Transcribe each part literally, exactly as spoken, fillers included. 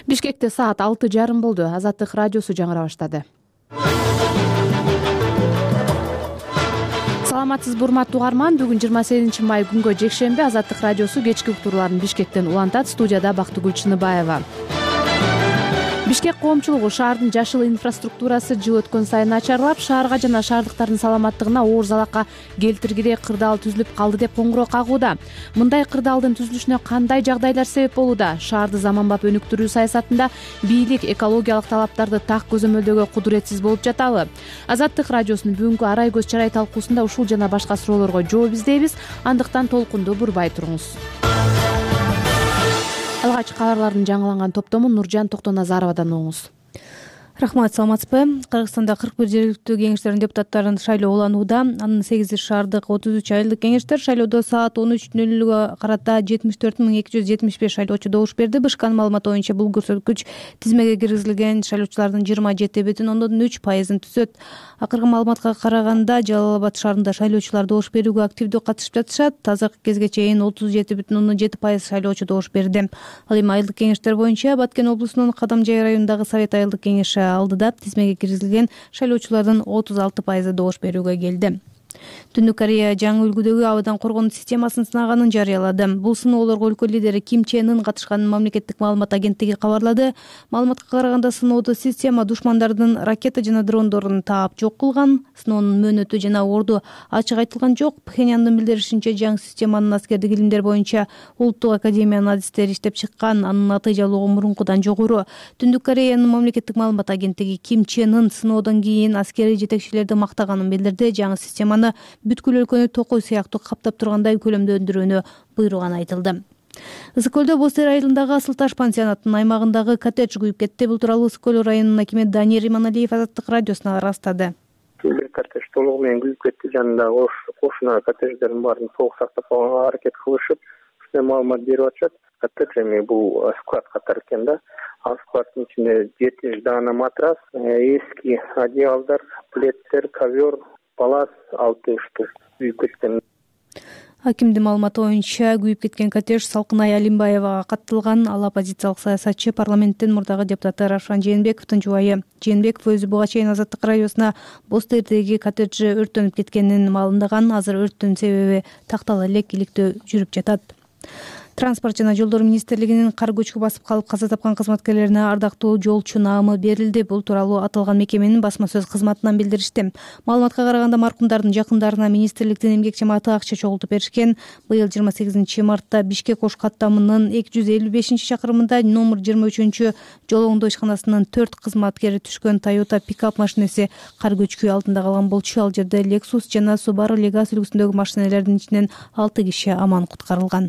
Бишкекте саат алты жарым болду. Азаттык радиосу жаңыра баштады. Саламатсызбы урматтуу угарман, бүгүн жыйырма сегизинчи май күнгө жекшемби. Азаттык радиосу кечки уктурууларын Бишкектен улантат. Студияда Бактыгүл Чыныбаева. Бишкек коомчулугу шаардын жашыл инфраструктурасы жыл өткөн сайын начарлап, шаарга жана шаардыктардын саламаттыгына оор залалга келтиргидей кырдаал түзүлүп калды деп коңгуроо кагууда. Мындай кырдаалдын түзүлүшүнө кандай жагдайлар себеп болууда? Шаарды заманбап өнүктүрүү саясатында бийлик экологиялык талаптарды так көзөмөлдөөгө кудуретсиз болуп жатабы? Азаттык радиосунун бүгүнкү арай көз чарай талкуусунда ушул жана башка суроолорго жооп издейбиз. Андыктан толкунду бурбай туруңуз. Алгач кабарлардын жаңыланган топтомун Нуржан Токтоназаровадан угуңуз. Рахмат, саламатсызбы? Кыргызстанда кырк бир жергиликтүү кеңештердин депутаттарын шайлоо уланууда. Анын сегизи шаардык, отуз үч айылдык кеңештер шайлоодо саат он үч нөл нөлгө карата жетимиш төрт миң эки жүз жетимиш беш шайлоочу добуш берди. БШКнын маалыматы боюнча бул көрсөткүч тизмеге киргизилген шайлоочулардын жыйырма жети бүтүн ондон үч пайызын түзөт. Акыркы маалыматка караганда Жалал Абад шаарында шайлоочулар добуш берүүгө активдүү катышып жатышат. Азыркы кезге чейин отуз жети бүтүн ондон жети пайыз шайлоочу добуш берди. Ал эми айылдык кеңештер боюнча Баткен облусунун Кадамжай районундагы Совет айылдык кеңеши алдыда тизмеге киргизилген шайлоочулардын отуз алты пайызы добуш берүүгө келди. Түндүк Корея жаңы үлгүдөгү абадан коргонуу системасын сынаганын жарыялады. Бул сыноолорго өлкө лидери Ким Чен Ын катышканын мамлекеттик маалымат агенттиги кабарлады. Маалыматка караганда сыноодо система душмандардын ракета жана дрондорун таап жок кылган. Сыноонун мөөнөтү жана орду ачык айтылган жок. Пхеньяндын билдиришинче, жаңы системанын аскердик илимдер боюнча улуттук академиянын адистери иштеп чыккан, анын натыйжалуулугу мурункудан жогору. Түндүк Кореянын мамлекеттик маалымат агенттиги Ким Чен Ын сыноодон кийин аскерий жетекчилерди мактаганын билдирди. Жаңы системаны бүткүл өлкөнү токой сыяктуу каптап тургандай көлөмдө өндүрүүнү буйруганы айтылды. Ысык көлдө Бостер айылындагы Асыл таш пансионатынын аймагындагы коттедж күйүп кетти. Бул тууралуу Ысык көл районунун акими Даниэр Иманалиев Азаттык радиосуна ырастады. Коттедж толугу менен күйүп кетти. Жанындагы кошуна коттедждердин баарын толук сактап калганга аракет кылышып, ушундай маалымат берип атышат. Коттедж эми бул склад катары экен да. Ал складдын ичинде жетимиш даана матрас, эски одеялдар, пледтер, ковер, палас, алты штук күйүп кеткен. Акимдин маалыматы боюнча күйүп кеткен коттедж Салкынай Алимбаевага катталган. Ал оппозициялык саясатчы, парламенттин мурдагы депутаты Равшан Жээнбековдун жубайы. Жээнбеков өзү буга чейин Азаттык радиосуна Бостердеги коттеджи өрттөнүп кеткенин маалымдаган. Азыр өрттүн себеби тактала элек, иликтөө жүрүп жатат. Транспорт жана жолдор министрлигинин кар көчкү басып калып каза тапкан кызматкерлерине ардактуу жолчу наамы берилди. Бул тууралуу аталган мекеменин басма сөз кызматынан билдиришти. Маалыматка караганда маркумдардын жакындарына министрликтин эмгек жамааты акча чогултуп беришкен. Быйыл жыйырма сегизинчи мартта Бишкек Ош каттамынын эки жүз элүү бешинчи чакырымында номер жыйырма үчүнчү жол оңдоо ишканасынын төрт кызматкери түшкөн Toyota пикап машинеси кар көчкү алдында калган болчу. Ал жерде Lexus жана Subaru Legas үлгүсүндөгү машинелердин ичинен алты киши аман куткарылган.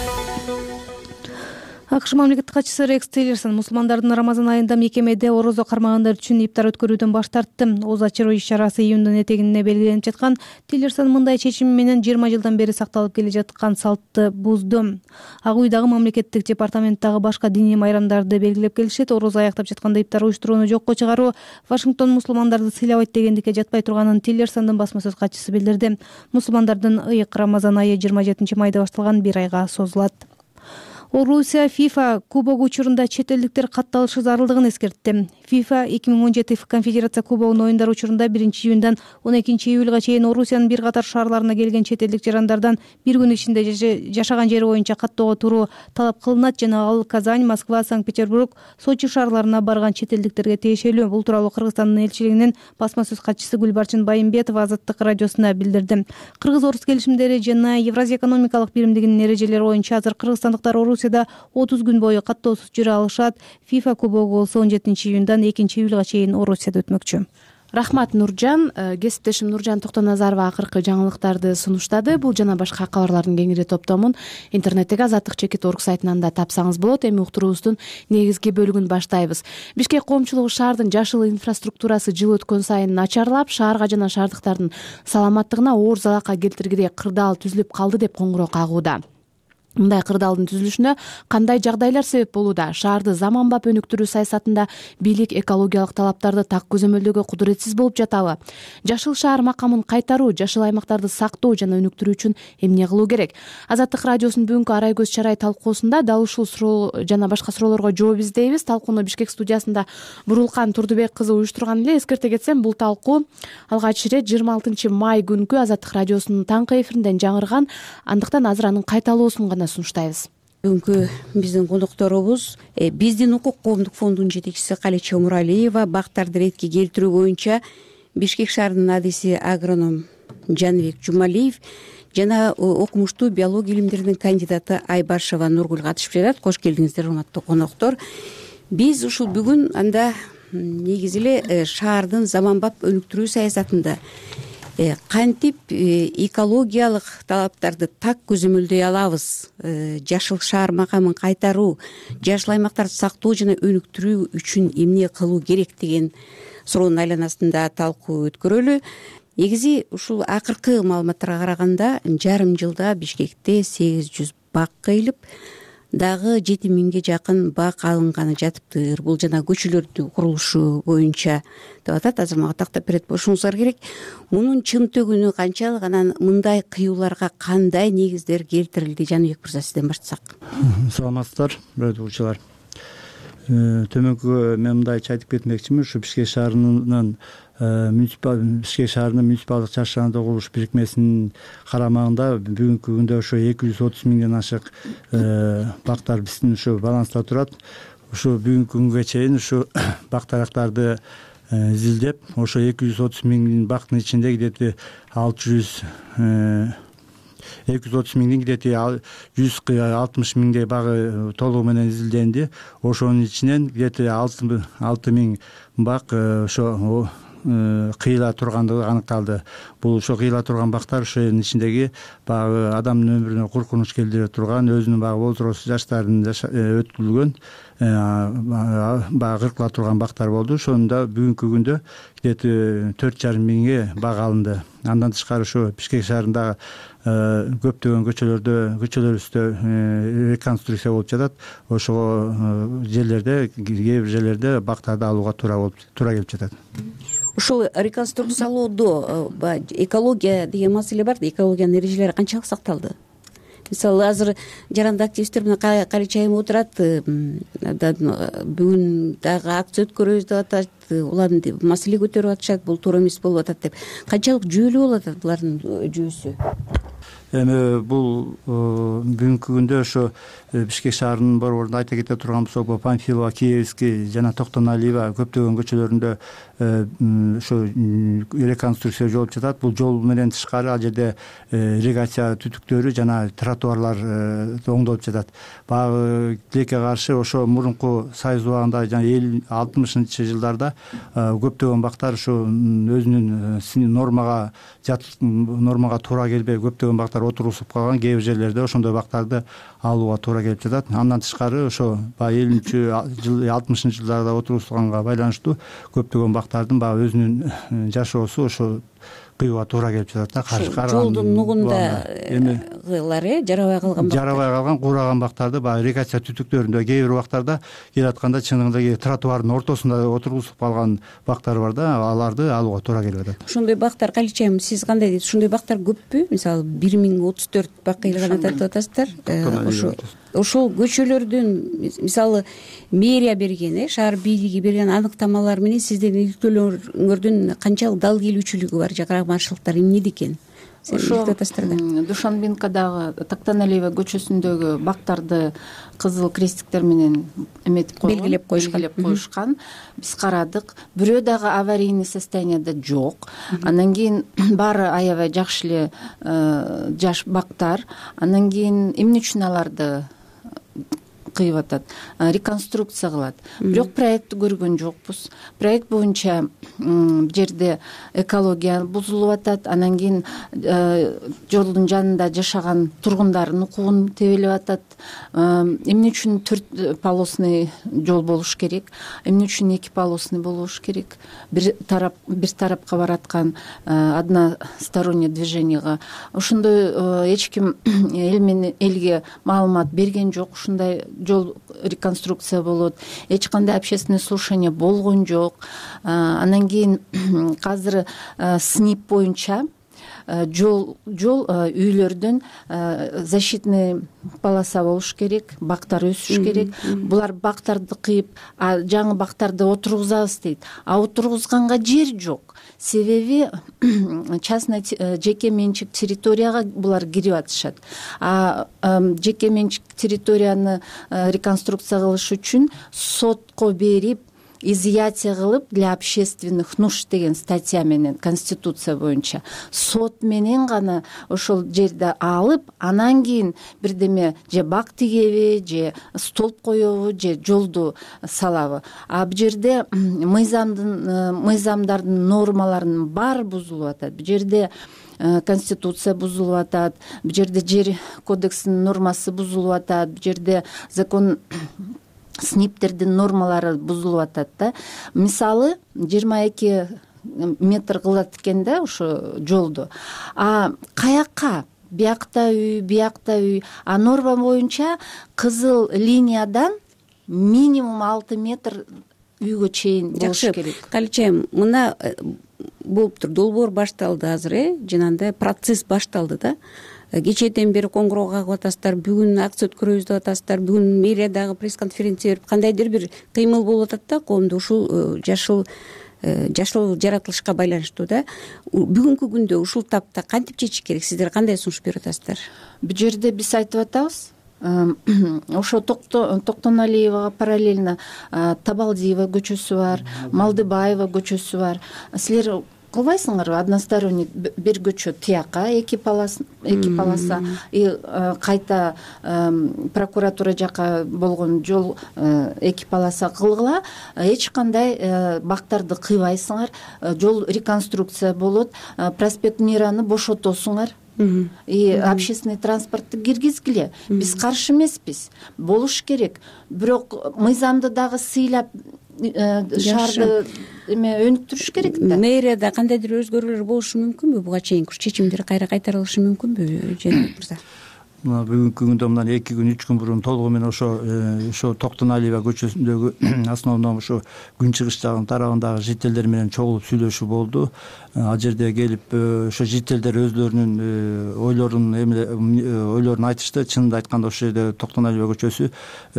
АКШ мамлекеттик катчысы Рекс Тиллерсон мусулмандардын Рамазан айында мекемеде орозо кармагандар үчүн ифтар өткөрүүдөн баш тартты. Оз ачыруу иш-чарасы июндун этегине белгиленип жаткан. Тиллерсон мындай чечими менен жыйырма жылдан бери сакталып келе жаткан салтты бузду. Ак уйдагы мамлекеттик департаменттагы башка диний майрамдарды белгилеп келишет. Орозо аяктап жатканда ифтар уюштурууну жокко чыгаруу Вашингтон мусулмандарды сыйлабайт дегендикке жатпай турганын Тиллерсондун басма сөз катчысы билдирди. Мусулмандардын ыйык Рамазан айы жыйырма жетинчи майда башталган, бир айга созулат. Орусия FIFA кубогу учурунда чет элдиктер катталышы зарылдыгын эскертти. FIFA эки миң он жети конфедерация кубогунун оюндары учурунда биринчи июндан он экинчи июлга чейин Орусиянын бир катар шаарларына келген чет элдик жарандардан бир күн ичинде жашаган жери боюнча каттоого туруу талап кылынат жана ал Казань, Москва, Санкт-Петербург, Сочи шаарларына барган чет элдиктерге тиешелүү. Бул тууралуу Кыргызстандын элчилигинин басма сөз катчысы Гүлбарчын Байымбетова Азаттык радиосуна билдирди. Кыргыз-орус келишимдери жана Евразия экономикалык биримдигинин эрежелери боюнча азыр кыргызстандыктар Орусияда отуз күн бою каттоосуз жүрө алышат. FIFA кубогу болсо он жетинчи июндан экинчи июлга чейин Орусияда өтмөкчү. Рахмат, Нуржан. Кесиптешим Нуржан Токтоназарова акыркы жаңылыктарды сунуштады. Бул жана башка кабарлардын кеңири топтомун интернеттеги азаттык чекит точка орг сайтынан да тапсаңыз болот. Эми уктуруубуздун негизги бөлүгүн баштайбыз. Бишкек коомчулугу шаардын жашыл инфраструктурасы жыл өткөн сайын начарлап, шаарга жана шаардыктардын саламаттыгына оор залалга келтиргидей кырдаал түзүлүп калды деп коңгуроо кагууда. мындай кырдаалдын түзүлүшүнө кандай жагдайлар себеп болууда? Шаарды заманбап өнүктүрүү саясатында бийлик экологиялык талаптарды так көзөмөлдөөгө кудуретсиз болуп жатабы? Жашыл шаар макамын кайтаруу, жашыл аймактарды сактоо жана өнүктүрүү үчүн эмне кылуу керек? Азаттык радиосунун бүгүнкү арай көз чарай талкуусунда дал ушул суроо жана башка суроолорго жооп издейбиз. Талкууну Бишкек студиясында Бурулкан Турдубек кызы уюштурган эле. Эскерте кетсем, бул талкуу алгач ирет жыйырма алтынчы май күнкү Азаттык радиосунун таңкы эфиринден жаңырган. Андыктан азыр анын кайталоосун гана сунуштайбыз. Бүгүнкү биздин конокторубуз биздин укук коомдук фондунун жетекчиси Калича Муралиева, бактарды ретке келтирүү боюнча Бишкек шаарынын адиси агроном Жаныбек Жумалиев жана окумуштуу биология илимдеринин кандидаты Айбашева Нургүл катышып жатат. Кош келдиңиздер, урматтуу коноктор. Биз ушул бүгүн анда негизи эле шаардын заманбап өнүктүрүү саясатында кантип экологиялык талаптарды так көзөмөлдөй алабыз, жашыл шаар макамын кайтаруу, жашыл аймактарды сактоо жана өнүктүрүү үчүн эмне кылуу керек деген суроонун айланасында талкуу өткөрөлү. Негизи ушул акыркы маалыматтарга караганда жарым жылда Бишкекте сегиз жүз бак кыйылып, дагы жети миңге жакын бак алынганы жатыптыр. Бул жана көчөлөрдүн курулушу боюнча деп атат. Азыр мага тактап берет болушуңуздар керек. Мунун чынтөгүнү канчалык, анан мындай кыюуларга кандай негиздер келтирилди? Жаныбек мырза, сизден баштасак. Саламатсыздар, көрүүчүлөр. Төмөнкү мен мындайча айтып кетмекчимин. Ушу Бишкек шаарынын Бишкек шаарынын муниципалдык жашаандык курулуш бирикмесинин карамагында бүгүнкү күндө ошо эки жүз отуз миңден ашык бактар биздин ушу баланста турат. Ушу бүгүнкү күнгө чейин ушу бактарактарды изилдеп, ошо эки жүз отуз миң бактын ичинде где-то алты жүз эки жүз отуз миңдин где-то жүз алтымыш миңдей багы толугу менен изилденди. Ошонун ичинен где-то алты миң бак ошо кыйыла тургандыгы аныкталды. Бул ошо кыйыла турган бактар ошонун ичиндеги баягы адамдын өмүрүнө куркунуч келтире турган, өзүнүн баягы возраст жаштарын өткөрүлгөн, баягы кыркыла турган бактар болду. Ошондо бүгүнкү күндө где-то төрт жарым миңге бак алынды. Андан тышкары ошо Бишкек шаарындагы көптөгөн көчөлөрдө көчөлөрүбүздө реконструкция болуп жатат. Ошого жерлерде, кээ бир жерлерде бактарды алууга туура болуп туура келип жатат. Ушул реконструкциялоодо экология деген маселе бар. Экологиянын эрежелери канчалык сакталды? Мисалы, азыр жаранды активисттер менен Калича айым отурат, бүгүн дагы акция өткөрөбүз деп атат, улар маселе көтөрүп атышат, бул туура эмес болуп атат деп. Канчалык жүйөлүү болуп атат булардын жүйөсү? Эми бул бүгүнкү күндө ошо Бишкек шаарынын борборунда айта кете турган болсок, Панфилова, Киевский жана Токтоналиева көптөгөн көчөлөрүндө ошо реконструкция болуп жатат. Бул жол менен тышкары ал жерде ирригация түтүктөрү жана тротуарлар оңдолуп жатат. Баягы тилекке каршы ошо мурунку Союз убагында жана алтымышынчы жылдарда көптөгөн бактар ошо өзүнүн нормага жат нормага туура келбей көптөгөн бактар отургузуп калган. Кээ бир жерлерде ошондой бактарды алууга туура келип жатат. Андан тышкары ошо баягы элүүнчү жыл алтымышынчы жылдарда отургузулганга байланыштуу көптөгөн бактардын баягы өзүнүн жашоосу ошо кыюуга туура келип жатат да. Каршы жолдун нугунда кылар, э, жарабай калган бактар. Жарабай калган кураган бактарды баягы ирригация түтүктөрүндө кээ бир убактарда келатканда чыныгында тротуардын ортосунда отургузуп калган бактар бар да, аларды алууга туура келип атат. Ошондой бактар, Калича айым, сиз кандай дейсиз? Ошондой бактар көппү? Мисалы, бир миң отуз төрт бак кыйылган атат деп атасыздар. Ошо ошол көчөлөрдүн мисалы мэрия берген, э, шаар бийлиги берген аныктамалар менен сиздердин иликтөөлөрүңөрдүн канчалык дал келүүчүлүгү бар, карамачылыктар эмнеде экен? Ошо Душанбенкадагы Токтоналиева көчөсүндөгү бактарды кызыл крестиктер менен эметип койгон, белгилеп койгон, белгилеп коюшкан. Биз карадык. Бирөө дагы аварийный состоянияда жок. Андан кийин баары аябай жакшы эле жаш бактар. Андан кийин эмне үчүн аларды кыйып атат, реконструкция кылат. Бирок проектти көргөн жокпуз. Проект боюнча бул жерде экология бузулуп атат, анан кийин жолдун жанында жашаган тургундардын укугун тебелеп атат. Эмне үчүн төрт полосный жол болуш керек, эмне үчүн эки полосный болуш керек, бир тарап бир тарапка бараткан односторонний движенияга ошондой эч ким эл менен элге маалымат берген жок. Ушундай жол реконструкция болот, эч кандай общественный слушание болгон жок. Анан кийин азыр СНИП боюнча жол жол үйлөрдөн защитный полоса болуш керек, бактар өсүш керек. Булар бактарды кыйып, жаңы бактарды отургузабыз дейт. А отургузганга жер жок. Себеби частный жеке менчик территорияга булар кирип атышат. А жеке менчик территорияны реконструкция кылыш үчүн сотко берип, изъятие кылып для общественных нужд деген статья менен конституция боюнча сот менен гана ошол жерди алып, анан кийин бирдеме же бак тигеби, же столб коебу, же жолду салабы. А бул жерде мыйзамдын мыйзамдардын нормаларынын баары бузулуп атат. Бул жерде конституция бузулуп атат, бул жерде жер кодексинин нормасы бузулуп атат, бул жерде закон СНИПтердин нормалары бузулуп атат да. Мисалы жыйырма эки метр кылат экен да ошо жолду. А каякка? Биякта үй, биякта үй. А норма боюнча кызыл линиядан минимум алты метр үйгө чейин болуш керек. Калчем, мына болуптур, долбоор башталды азыр, э, жанагындай процесс башталды да. Кечээден бери коңгуроо кагып атасыздар, бүгүн акция өткөрөбүз деп атасыздар, бүгүн мэриядагы пресс-конференция берип кандайдыр бир кыймыл болуп атат да коомдо ушул жашыл жашыл жаратылышка байланыштуу да. Бүгүнкү күндө ушул тапта кантип чечиш керек? Сиздер кандай сунуш берип атасыздар? Бул жерде биз айтып атабыз, ошо Токтоналиевага параллельно Табалдиева көчөсү бар, Малдыбаева көчөсү бар. Силер кылбайсыңарбы? Односторонний бир көчө тияка эки полоса, эки полоса, и кайта прокуратура жака болгон жол эки полоса кылгыла. Эч кандай бактарды кыйбайсыңар. Жол реконструкция болот. Проспект Мираны бошотосуңар. И общественный транспортты киргизгиле. Биз каршы эмеспиз. Болуш керек. Бирок мыйзамды дагы сыйлап шаарды эме өнүктүрүш керек да. Мэрияда кандайдыр өзгөрүүлөр болушу мүмкүнбү? Буга чейинки чечимдер кайра кайтарылышы мүмкүнбү, Жаныбек мырза? Бүгүнкү күндө мындан эки күн үч күн мурун толугу менен ошо ошо Токтоналиева көчөсүндөгү основном ошо күнчыгыш жагын тарабындагы жителдер менен чогулуп сүйлөшүү болду. Ал жерде келип ошо жителдер өзлөрүнүн ойлорун ойлорун айтышты. Чынында айтканда ошол жерде Токтоналиева көчөсү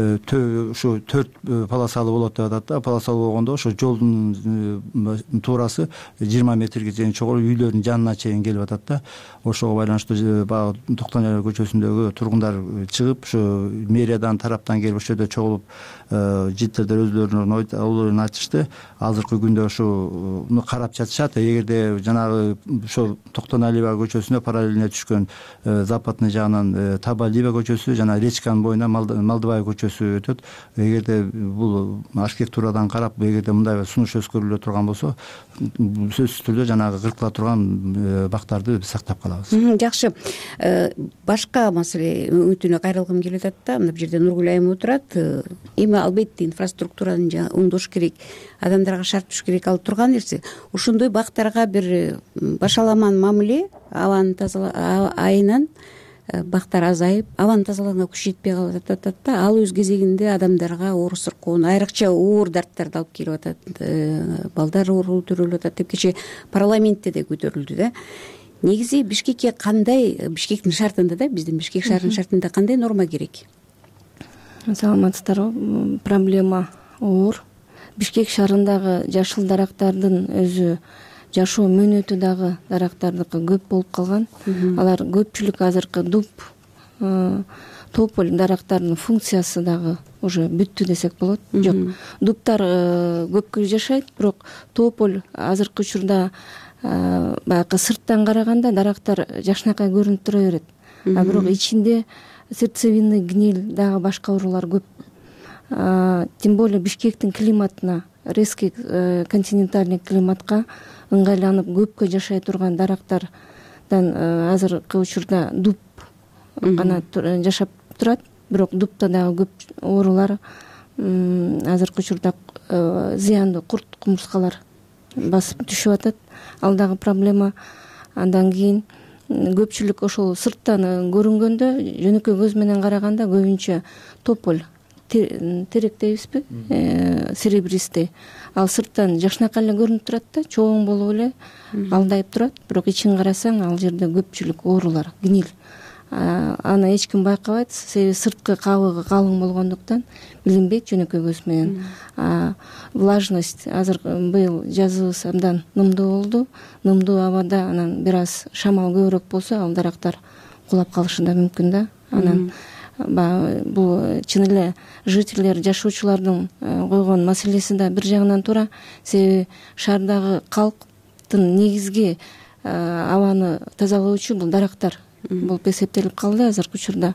ушу төрт полосалуу болот деп атат да. Полосалуу болгондо ошо жолдун туурасы жыйырма метрге чейин чогуу үйлөрдүн жанына чейин келип атат да. Ошого байланыштуу баягы Токтоналиева көчөсүндө тургундар чыгып, ушу мэриядан тараптан келип ошол жерде чогулуп жителдер өзлөрүнүн ойлорун айтышты. Азыркы күндө ошону карап жатышат. Эгерде жанагы ошо Токтоналиева көчөсүнө параллельно түшкөн западный жагынан Табалдиева көчөсү жана Речканын боюна Малдыбаев көчөсү өтөт. Эгерде бул архитектурадан карап, эгерде мындай сунуш өткөрүлө турган болсо, сөзсүз түрдө жанагы кыркыла турган бактарды сактап калабыз. Жакшы. Башка маселе өтүнө кайрылгым келип атат да. Мына бул жерде Нургүл айым отурат. Эми албетте инфраструктураны оңдош керек, адамдарга шарт түш керек алып турган нерсе. Ошондой бактарга бир башаламан мамиле, абаны тазалоо айынан бактар азайып, абаны тазалоого күч жетпей калып атат да. Ал өз кезегинде адамдарга оор сыркоон, айрыкча оор дарттарды алып келип атат. Балдар оору төрөлүп атат деп кече парламентте де көтөрүлдү да. Негизи Бишкекке кандай, Бишкектин шартында да, биздин Бишкек шаарынын шартында кандай норма керек? Саламатсыздарбы? Проблема оор. Бишкек шаарындагы жашыл дарактардын өзү жашоо мөөнөтү дагы дарактардыкы көп болуп калган. Алар көпчүлүк азыркы дуб, тополь дарактардын функциясы дагы уже бүттү десек болот. Жок, дубтар көпкө жашайт, бирок тополь азыркы учурда баягы сырттан караганда дарактар жакшынакай көрүнүп тура берет. А бирок ичинде сердцевинный гниль дагы башка оорулар көп тем более Бишкектин климатына, резкий континентальный климатка ыңгайланып көпкө жашай турган дарактардан азыркы учурда дуб гана жашап турат. Бирок дубта дагы көп оорулар, азыркы учурда зыяндуу курт кумурскалар басып түшүп атат. Ал дагы проблема. Андан кийин көпчүлүк ошол сырттан көрүнгөндө, жөнөкөй көз менен караганда көбүнчө тополь, терек дейбизби, серебристый. Ал сырттан жакшынакай эле көрүнүп турат да, чоң болуп эле алдайып турат. Бирок ичин карасаң, ал жерде көпчүлүк оорулар, гниль. Аны эч ким байкабайт, себеби сырткы кабыгы калың болгондуктан билинбейт жөнөкөй көз менен. Влажность азыр быйыл жазыбыз абдан нымдуу болду. Нымдуу абада анан бир аз шамал көбүрөөк болсо, ал дарактар кулап калышы да мүмкүн да. Анан бул чын эле жительдер, жашоочулардын койгон маселеси да бир жагынан туура. Себеби шаардагы калктын негизги абаны тазалоочу бул дарактар болуп эсептелип калды азыркы учурда.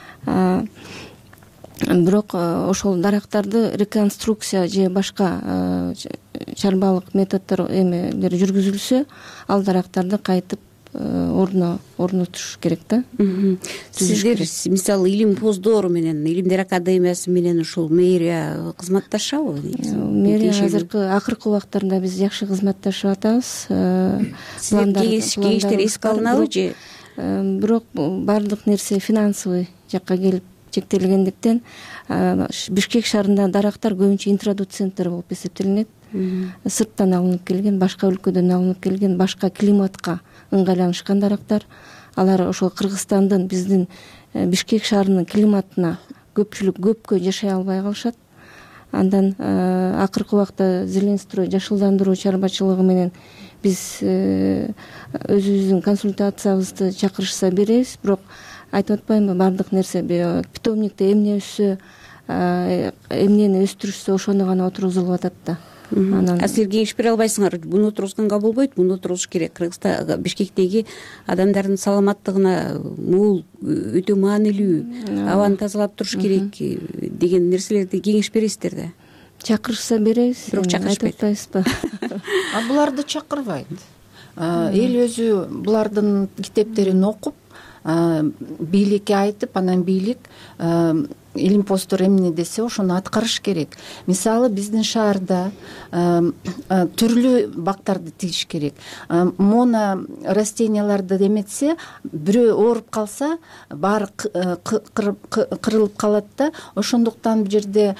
Бирок ошол дарактарды реконструкция же башка чарбалык методдор эмелер жүргүзүлсө, ал дарактарды кайтып ордуна орнотуш керек да. Сиздер мисалы илимпоздор менен, Илимдер академиясы менен ушул мэрия кызматташабы? Мэрия азыркы акыркы убактарда биз жакшы кызматташып атабыз. Кеңештер эске алынабы же? Бирок баардык нерсе финансовый жакка келип чектелгендиктен Бишкек шаарында дарактар көбүнчө интродуценттер болуп эсептелинет. Сырттан алынып келген, башка өлкөдөн алынып келген, башка климатка ыңгайланышкан дарактар. Алар ошол Кыргызстандын, биздин Бишкек шаарынын климатына көпчүлүк көпкө жашай албай калышат. Андан акыркы убакта Зеленстрой жашылдандыруу чарбачылыгы менен биз өзүбүздүн консультациябызды чакырышса беребиз. Бирок айтып атпаймынбы, баардык нерсе питомникте эмне өссө, эмнени өстүрүшсө ошону гана отургузулуп атат да. А силер кеңеш бере албайсыңар, буну отургузганга болбойт, буну отургузуш керек. Кыргызстан, Бишкектеги адамдардын саламаттыгына мул өтө маанилүү, абаны тазалап туруш керек деген нерселерди кеңеш бересиздер да. Чакырышса беребиз, бирок чакырышпайт. А буларды чакырбайт. Эл өзү булардын китептерин окуп, бийликке айтып, анан бийлик илимпоздор эмне десе ошону аткарыш керек. Мисалы биздин шаарда түрлүү бактарды тигиш керек. Моно растенияларды эметсе, бирөө ооруп калса, баары кырылып калат да. Ошондуктан бул жерде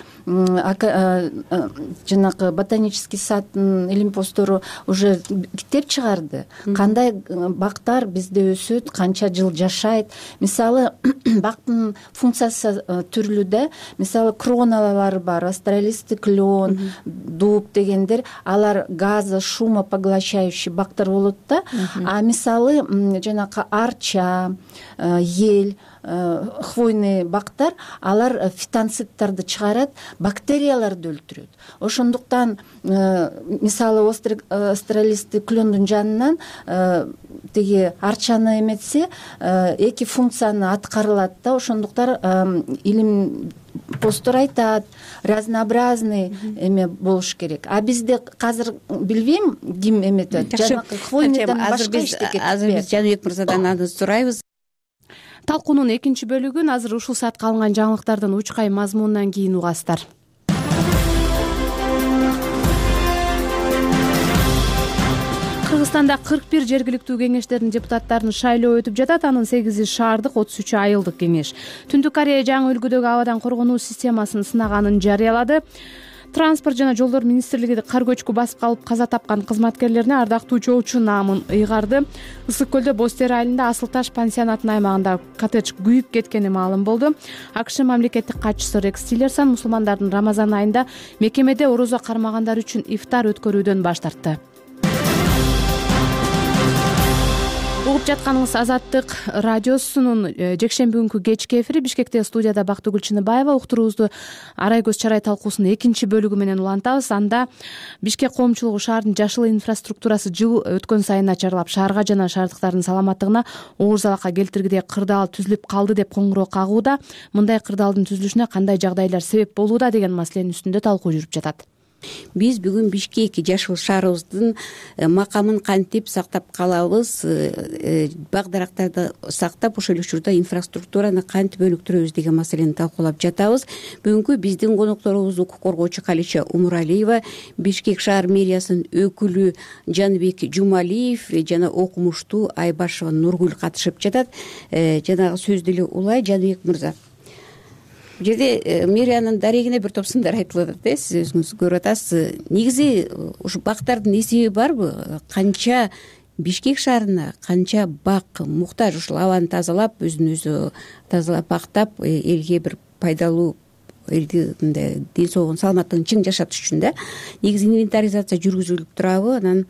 жанагы ботанический саддын илимпоздору уже китеп чыгарды. Кандай бактар бизде өсөт, канча жыл жашайт. Мисалы бактын функциясы түрлүү. Мисалы кроналары бар, астролистый клен, дуб дегендер, алар газы, шумопоглощающий бактар болот да. А мисалы жанакы арча, ел, хвойный бактар, алар фитонцидтарды чыгарат, бактерияларды өлтүрөт. Ошондуктан мисалы астролистый клендун жанынан теги арчаны эметсе, эки функцияны аткарылат да. Ошондуктан илим постор айтат, разнообразный эме болуш керек. А бизде азыр билбейм ким эметет. Жанакы хвойныйдан башка эчтеке. Азыр биз Жаныбек мырзадан аны сурайбыз. Талкуунун экинчи бөлүгүн азыр ушул саатка алынган жаңылыктардын учкай мазмунунан кийин угасыздар. Кыргызстанда кырк бир жергиликтүү кеңештердин депутаттарын шайлоо өтүп жатат. Анын сегизи шаардык, отуз үчү айылдык кеңеш. Түндүк Корея жаңы үлгүдөгү абадан коргонуу системасын сынаганын жарыялады. Транспорт жана жолдор министрлиги кар көчкү басып калып каза тапкан кызматкерлерине ардактуу жолчу наамын ыйгарды. Ысык көлдө Бостер айылында Асыл таш пансионатынын аймагында коттедж күйүп кеткени маалым болду. АКШ мамлекеттик катчысы Рекс Тиллерсон мусулмандардын Рамазан айында мекемеде орозо кармагандар үчүн ифтар өткөрүүдөн баш тартты. угуп жатканыңыз Азаттык радиосунун жекшемби күнкү кечки эфири. Бишкекте студияда Бактыгүл Чыныбаева. Уктуруубузду Арай көз чарай талкуусунун экинчи бөлүгү менен улантабыз. Анда Бишкек коомчулугу шаардын жашыл инфраструктурасы жыл өткөн сайын начарлап, шаарга жана шаардыктардын саламаттыгына оор залалка келтиргидей кырдаал түзүлүп калды деп коңгуроо кагууда. Мындай кырдаалдын түзүлүшүнө кандай жагдайлар себеп болууда деген маселенин үстүндө талкуу жүрүп жатат. Биз бүгүн Бишкек жашыл шаарыбыздын макамын кантип сактап калабыз, бак дарактарды сактап, ошол эле учурда инфраструктураны кантип өнүктүрөбүз деген маселени талкуулап жатабыз. Бүгүнкү биздин конокторубуз укук коргоочу Калича Умуралиева, Бишкек шаар мэриясынын өкүлү Жаныбек Жумалиев жана окумуштуу Айбашева Нургүл катышып жатат. Жанагы сөздү эле улай, Жаныбек мырза. Бул жерде мэриянын дарегине бир топ сындар айтылып атат, э сиз өзүңүз көрүп атасыз. Негизи ушу бактардын эсеби барбы? Канча Бишкек шаарына канча бак муктаж ушул абаны тазалап, өзүн өзү тазалап бактап, элге бир пайдалуу, элдин мындай ден соолугун, саламаттыгын чың жашатыш үчүн да негизи инвентаризация жүргүзүлүп турабы? Анан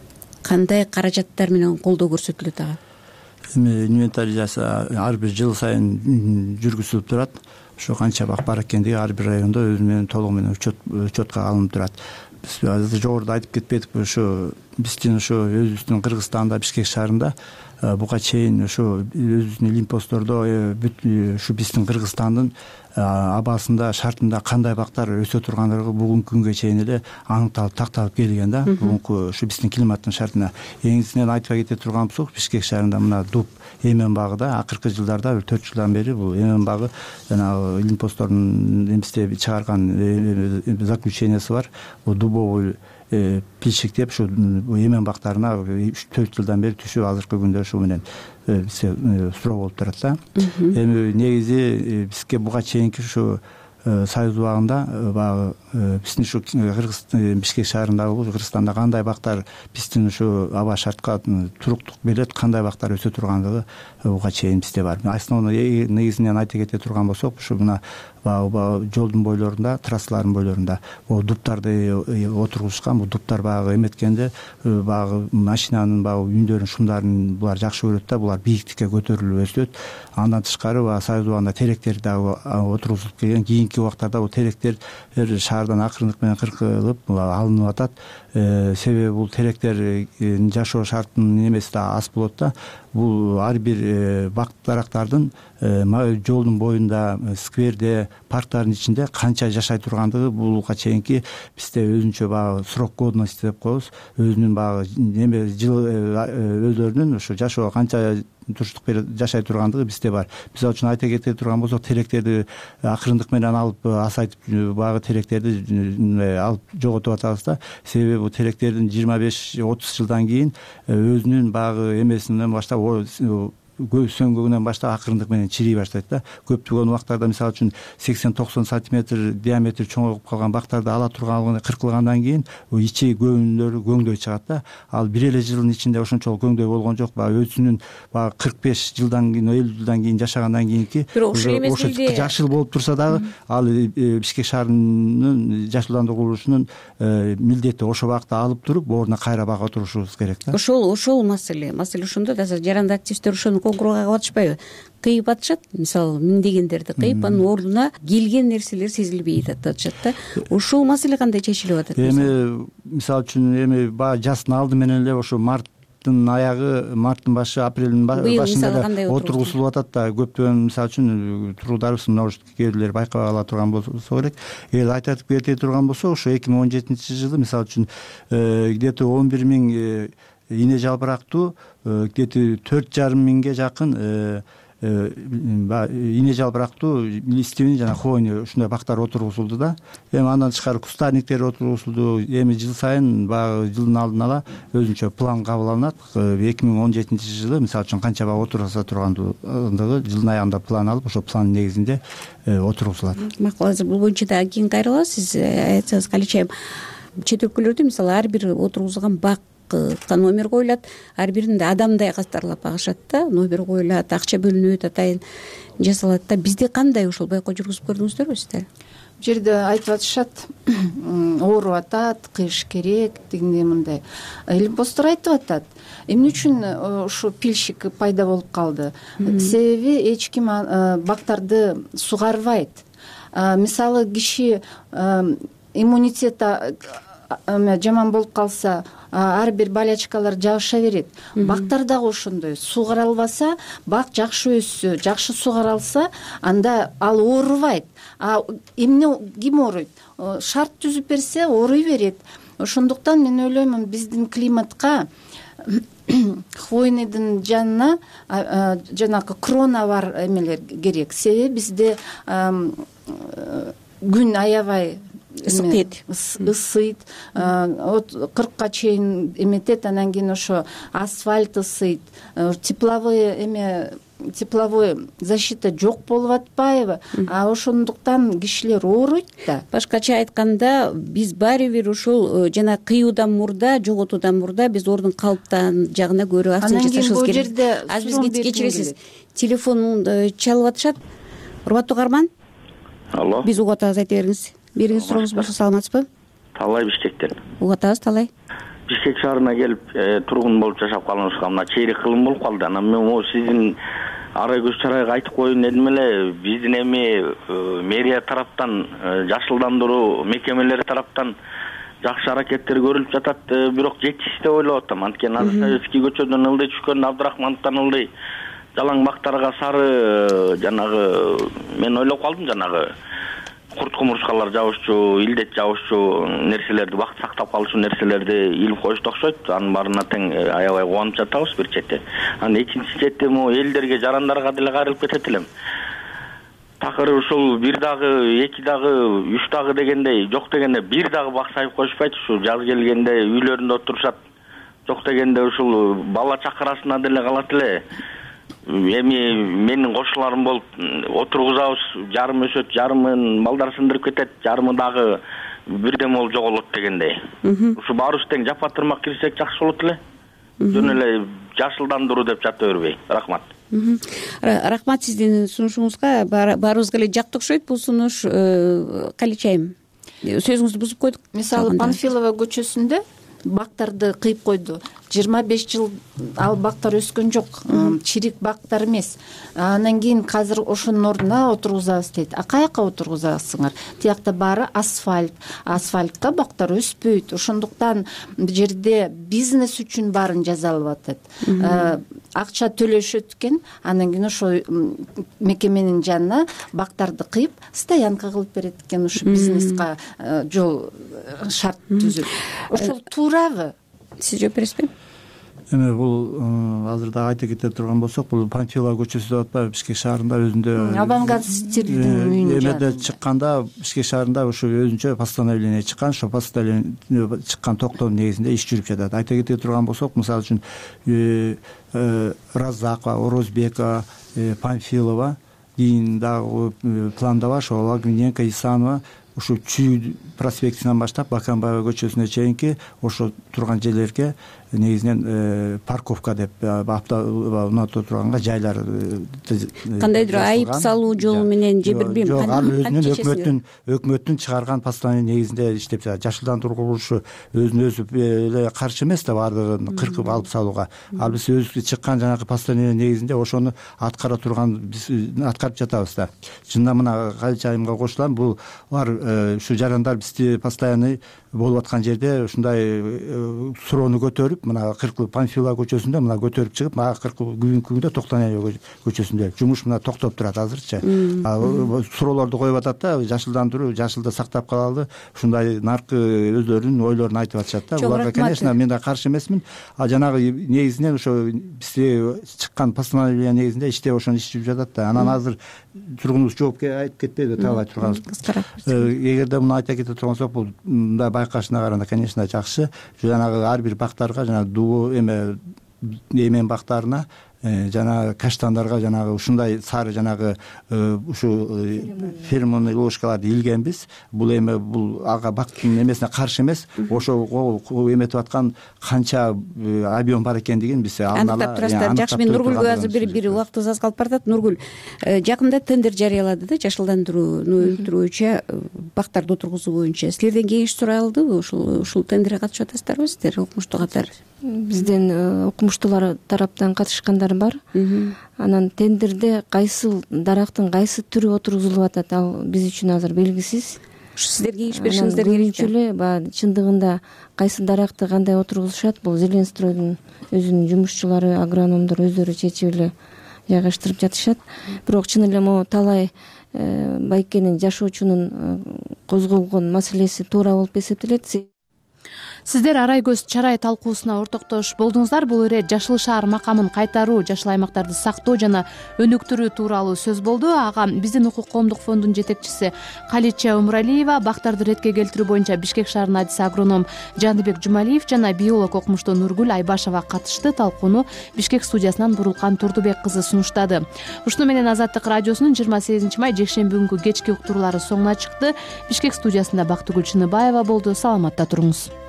кандай каражаттар менен колдоо көрсөтүлөт ага? Эми инвентаризация ар бир жыл сайын жүргүзүлүп турат. Ошо канча бак бар экендиги ар бир райондо өзү менен толугу менен учетко алынып турат. Биз азыр жогоруда айтып кетпедикпи, ошо биздин ошо өзүбүздүн Кыргызстанда, Бишкек шаарында буга чейин ошо өзүбүздүн илимпосттордо бүт ушу биздин Кыргызстандын абасында, шартында кандай бактар өсө тургандыгы бүгүнкү күнгө чейин эле аныкталып, такталып келген да. Бүгүнкү ушу биздин климаттын шартына эңисинен айтпай кете турган болсок, Бишкек шаарында мына дуб эмен багы да акыркы жылдарда бир төрт жылдан бери бул эмен багы жанагы илимпостордун эмисте чыгарган заключениясы бар. Бул дубовый пильщик деп ушу эмен бактарына үч төрт жылдан бери түшүп, азыркы күндө ушу менен бизге суроо болуп турат да. Эми негизи бизге буга чейинки ушу союз убагында баягы биздин ушу Кыргыз Бишкек шаарындагы Кыргызстанда кандай бактар биздин ушу аба шартка туруктук берет, кандай бактар өсө тургандыгы буга чейин бизде бар. Основной негизинен айта кете турган болсок, ушу мына баягы жолдун бойлорунда, трассалардын бойлорунда бул дуптарды отургузушкан. Бул дуптар баягы эметкенде баягы машинанын баягы үндөрүн, шумдарын булар жакшы көрөт да, булар бийиктикке көтөрүлүп өсөт. Андан тышкары баягы союз убагында теректер дагы отургузулуп келген. Кийинки убактарда бул теректер шаардан акырындык менен кыркылып алынып атат. Себеби бул теректердин жашоо шартынын эмеси да аз болот да. Бул ар бир бак дарактардын жолдун боюнда, скверде, парктардын ичинде канча жашай тургандыгы буга чейинки бизде өзүнчө баягы срок годности деп коебуз. Өзүнүн баягы эме жыл өздөрүнүн ушу жашоо канча туруштук берип жашай тургандыгы бизде бар. Мисалы үчүн айта кете турган болсок, теректерди акырындык менен алып асайтып, баягы теректерди алып жоготуп атабыз да. Себеби бул теректердин жыйырма беш отуз жылдан кийин өзүнүн баягы эмесинен баштап сөнгөгүнөн баштап акырындык менен чирий баштайт да. Көптөгөн убактарда мисалы үчүн сексен токсон сантиметр диаметр чоңоюп калган бактарды ала турган кыркылгандан кийин ичи көбүндөрү көңдөй чыгат да. Ал бир эле жылдын ичинде ошончолук көңдөй болгон жок. Баягы өзүнүн баягы кырк беш жылдан кийин, элүү жылдан кийин жашагандан кийинки ошо жашыл болуп турса дагы, ал Бишкек шаарынын жашылдандырылышынын милдети ошо бакта алып туруп, ордуна кайра бак отурушубуз керек да. Ошол ошол маселе. Маселе ошондо да жаранды активисттер ошону коңгуроо кагып атышпайбы? Кыйып атышат, мисалы миңдегендерди кыйып, анын ордуна келген нерселер сезилбей атышат да. Ошол маселе кандай чечилип атат? Эми мисалы үчүн эми баягы жаздын алды менен эле ошо марттын аягы, марттын башы, апрелдин башында эле отургузулуп атат да. Көптөгөн мисалы үчүн тургударыбыз может кээ бирлер байкап ала турган болсо керек. Эл айтып кете турган болсо, ошо эки миң он жетинчи жылы мисалы үчүн где то он бир миң ине жалбырактуу, где-то төрт жарым миңге жакын ине жалбырактуу листвин жана хвойный ушундай бактар отургузулду да. Эми андан тышкары кустарниктер отургузулду. Эми жыл сайын баягы жылдын алдын ала өзүнчө план кабыл алынат. эки миң он жетинчи жылы мисалы үчүн канча бак отурса тургандыгы жылдын аягында план алып, ошо план негизинде отургузулат. Макул, азыр бул боюнча да кийин кайрылабыз. Сиз айтсаңыз, Каличайым, чет өлкөлөрдө мисалы ар бир отургузулган бак номер коюлат, ар биринде адамдай кастарлап багышат да, номер коюлат, акча бөлүнөт, атайын жасалат да. Бизде кандай ошол байкоо жүргүзүп көрдүңүздөрбү сиздер? Бул жерде айтып атышат, ооруп атат, кыйыш керек дегендей мындай элимпоздор айтып атат. Эмне үчүн ушу пильщик пайда болуп калды? Себеби эч ким бактарды сугарбайт. Мисалы киши иммунитети жаман болуп калса, ар бир болячкалар жабыша берет. Бактар дагы ошондой. Сугаралбаса, бак жакшы өссө, жакшы сугаралса, анда ал оорубайт. А эмне ким ооруйт? Шарт түзүп берсе, ооруй берет. Ошондуктан мен ойлоймун, биздин климатка хвойныйдын жанына жанагы крона бар эмелер керек. Себеби бизде күн аябай ысыйт, ысыйт, кыркка чейин эметет, анан кийин ошо асфальт ысыйт, тепловой эме тепловой защита жок болуп атпайбы? А ошондуктан кишилер ооруйт да. Башкача айтканда, биз баары бир ушул жана кыюудан мурда, жоготуудан мурда биз ордун калыптан жагына көрө акцент жасашыбыз керек. Азыр бизге кечиресиз, телефон чалып атышат. Урматтуу угарман. Алло. Биз угуп атабыз, айта бериңиз. Бириңиз сурооңуз болсо, саламатсызбы? Талай Бишкектен. Угуп атабыз, Талай. Бишкек шаарына келип тургун болуп жашап калганыбызга мына чейрек кылым болуп калды. Анан мен могу сиздин ара көз чарайга айтып коеюн дедим эле. Биздин эми мэрия тараптан, жашылдандыруу мекемелери тараптан жакшы аракеттер көрүлүп жатат, бирок жетишсиз деп ойлоп атам. Анткени азыр Советский көчөдөн ылдый түшкөн, Абдрахмановдон ылдый жалаң бактарга сары жанагы мен ойлоп калдым, жанагы курт кумурскалар жабышчу, илдет жабышчу нерселерди, бакыт сактап калчу нерселерди илип коюшту окшойт. Анын баарына тең аябай кубанып жатабыз бир четте. Анан экинчи четте могу элдерге, жарандарга деле кайрылып кетет элем. Такыр ушул бир дагы, эки дагы, үч дагы дегендей, жок дегенде бир дагы бак сайып коюшпайт. Ушул жаз келгенде үйлөрүндө отурушат. Жок дегенде ушул бала чакырасына деле калат эле. Эми менин кошуларым болуп отургузабыз, жарым өсөт, жарымын балдар сындырып кетет, жарымы дагы бирдем болуп жоголот дегендей. Ушу баарыбыз тең жапатырмак кирсек жакшы болот эле. Жөн эле жашылдандыруу деп жата бербей. Рахмат. Рахмат сиздин сунушуңузга. Баарыбызга эле жакты окшойт бул сунуш. Каличайым, сөзүңүздү бузуп койдук. Мисалы Панфилова көчөсүндө бактарды кыйып койду. жыйырма беш жыл ал бактар өскөн жок, чирик бактар эмес. Анан кийин азыр ошонун ордуна отургузабыз дейт. А каяка отургузасыңар? Тиякта баары асфальт. Асфальтта бактар өспөйт. Ошондуктан бул жерде бизнес үчүн баарын жазалып атат. Акча төлөшөт экен, анан кийин ошо мекеменин жанына бактарды кыйып, стоянка кылып берет экен, ушу бизнеске жол шарт түзүп. Ошол туурабы? Сиз жооп бересизби? Эми бул азыр дагы айта кете турган болсок, бул Панфилова көчөсү деп атпайбы, Бишкек шаарында өзүндө Авангард-стилдин үйүнү эмеде чыкканда, Бишкек шаарында ушу өзүнчө постановление чыккан, ошо постановление чыккан токтом негизинде иш жүрүп жатат. Айта кете турган болсок, мисалы үчүн Раззакова, Орозбекова, Панфилова, кийин дагы планда бар, ошо Лагвиненко, Исанова, ушу Чүй проспектинен баштап Баканбаева көчөсүнө чейинки ошо турган жерлерге негизинен парковка деп унатып турганга жайлар кандайдыр айып салуу жолу менен же бир жок, ал өзүнүн өкмөттүн өкмөттүн чыгарган постановление негизинде иштеп жатат. Жашылдандыруу курулушу өзүнө өзү эле каршы эмес да баардыгын кыркып алып салууга. Ал биз өзүбүз чыккан жанагы постановление негизинде ошону аткара турган биз аткарып жатабыз да. Чындап мына Каличайымга кошулам, бул бар ушу жарандар бизди постоянный болуп аткан жерде ушундай суроону көтөрүп, мына кыркы Панфилова көчөсүндө мына көтөрүп чыгып, мына кыркы бүгүнкү күндө Токтоналиева көчөсүндө жумуш мына токтоп турат азырчы. Суроолорду коюп атат да, жашылдандыруу, жашылды сактап калалы, ушундай наркы өздөрүнүн ойлорун айтып атышат да. Буларга, конечно, мен да каршы эмесмин. А жанагы негизинен ошо бизде чыккан постановление негизинде иштеп ошону иштеп жатат да. Анан азыр тургунубуз жооп айтып кетпейби, табай турганбыз. Эгерде муну айта кете турган болсок, бул мындай байкашына караганда, конечно, жакшы. Жанагы ар бир бактарга, жана дуу эме эмен бактарына жанагы каштандарга жанагы ушундай сары жанагы ушул феромондой ложкаларды илгенбиз. Бул эми бул ага бактын эмесине каршы эмес. Ошого эметип аткан канча объем бар экендигин биз аныктап турасыздар. Жакшы, мен Нургүлгө азыр бир бир убактыбыз аз калып баратат. Нургүл, жакында тендер жарыялады да, жашылдандырууну өнүктүрүү боюнча, бактарды отургузуу боюнча. Силерден кеңеш сурай алдыбы? Ушул ушул тендерге катышып атасыздарбы сиздер окумуштуу катар? Бизден окумуштуулар тараптан катышкандар бар. Анан тендерде кайсыл дарактын кайсы түрү отургузулуп атат, ал биз үчүн азыр белгисиз. Сиздер кеңеш беришиңиздер керек. Көбүнчө эле баягы чындыгында кайсы даракты кандай отургузушат, бул Зеленстройдун өзүнүн жумушчулары, агрономдор өздөрү чечип эле жайгаштырып жатышат. Бирок чын эле могу талай байкенин, жашоочунун козголгон маселеси туура болуп эсептелет. Сиздер Арай көз чарай талкуусуна ортоктош болдуңуздар. Бул ирет Жашыл шаар макамын кайтаруу, жашыл аймактарды сактоо жана өнүктүрүү тууралуу сөз болду. Ага биздин укук коомдук фондунун жетекчиси Калича Умуралиева, бактарды ретке келтирүү боюнча Бишкек шаарынын адиси агроном Жандыбек Жумалиев жана биолог окумуштуу Нургүл Айбашева катышты. Талкууну Бишкек студиясынан Бурулкан Турдубек кызы сунуштады. Ушуну менен Азаттык радиосунун жыйырма сегизинчи май жекшемби күнгү кечки уктуруулары соңуна чыкты. Бишкек студиясында Бактыгүл Чыныбаева болду. Саламатта туруңуз.